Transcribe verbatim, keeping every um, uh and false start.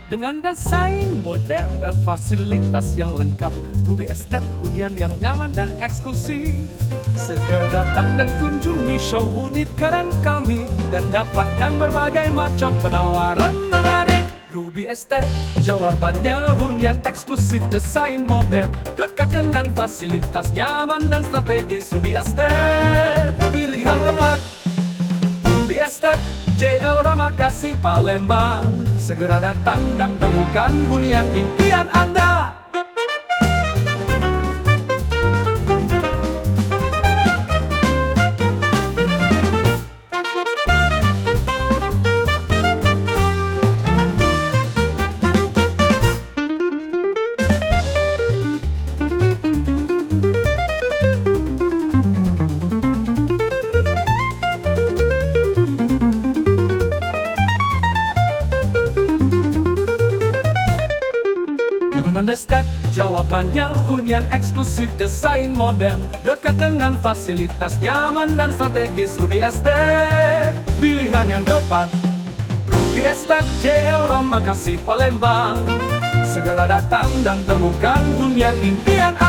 Dengan desain modern dan fasilitas yang lengkap, Ruby Estate hunian yang nyaman dan eksklusif. Segera datang dan kunjungi show unit keren kami, dan dapatkan berbagai macam penawaran menarik. Ruby Estate, jawabannya hunian eksklusif, desain modern, dekat dengan fasilitas nyaman dan strategis. Ruby Estate, pilihan tepat. Ruby Estate, J L Ramakasi, Palembang. Segera datang dan temukan hunian impian Anda. Mendesak, jawabannya hunian eksklusif, desain modern, dekat dengan fasilitas nyaman dan strategis. Ruby Estate, pilihan yang tepat. Ruby Estate, J L Ramakasi, Palembang. Segera datang dan temukan hunian impian Anda.